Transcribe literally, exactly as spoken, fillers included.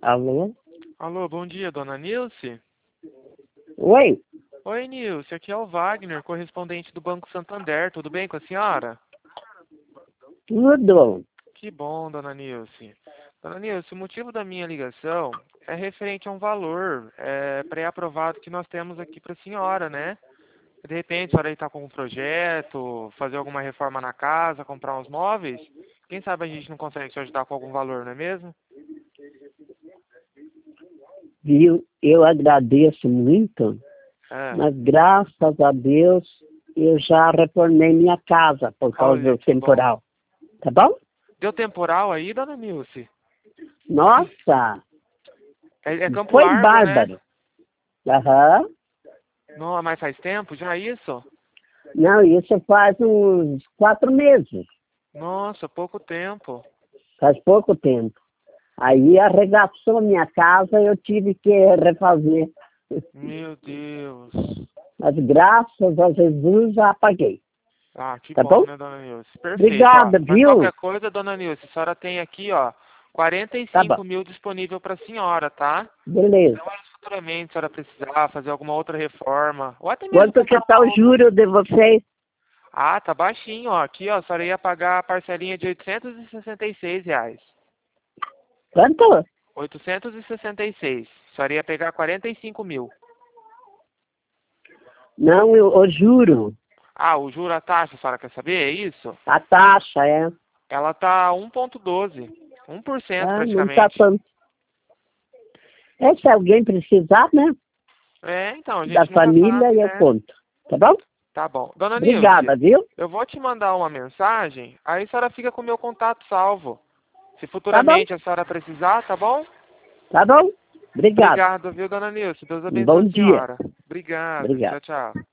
Alô? Alô, bom dia, dona Nilce? Oi? Oi, Nilce, aqui é o Wagner, correspondente do Banco Santander. Tudo bem com a senhora? Tudo. Que bom, dona Nilce. Dona Nilce, o motivo da minha ligação é referente a um valor é, pré-aprovado que nós temos aqui para a senhora, né? De repente, a senhora está com um projeto, fazer alguma reforma na casa, comprar uns móveis. Quem sabe a gente não consegue te ajudar com algum valor, não é mesmo? Viu? Eu agradeço muito, É. mas graças a Deus eu já reformei minha casa por causa Olha, do que bom. temporal. Tá bom? Deu temporal aí, dona Nilce? Nossa, É, é Campo foi Largo, né? bárbaro. Aham. Não, mas faz tempo já isso? Não, isso faz uns quatro meses. Nossa, pouco tempo. Faz pouco tempo. Aí arregaçou minha casa e eu tive que refazer. Meu Deus. Mas graças a Jesus já paguei. Ah, que Tá bom, bom? né, dona Nilce? Perfeito, ó. Obrigada, Mas viu? qualquer coisa, dona Nilce, a senhora tem aqui, ó, quarenta e Tá bom. cinco mil disponível para a senhora, tá? Beleza. Então, mas futuramente, se a senhora precisar fazer alguma outra reforma, ou até mesmo Quanto que comprar tá uma o outra. juro de vocês? Ah, tá baixinho, ó. Aqui, ó, a senhora ia pagar a parcelinha de oitocentos e sessenta e seis reais. Quanto? oitocentos e sessenta e seis. A senhora ia pegar quarenta e cinco mil. Não, eu, eu juro. Ah, o juro, a taxa, a senhora quer saber? É isso? A taxa é. Ela tá um vírgula doze. um por cento Ah, não tá praticamente. tanto. É, se alguém precisar, né? É, então, a Da gente nunca sabe, família, eu né? conto. Tá bom? Tá bom. Dona Nilce, Obrigada, viu? eu vou te mandar uma mensagem, aí a senhora fica com o meu contato salvo. Se Tá bom? futuramente a senhora precisar, tá bom? Tá bom? Obrigado. Obrigado, viu, dona Nilce? Deus Um abençoe bom a dia. senhora. Obrigado. Obrigado. Tchau, tchau.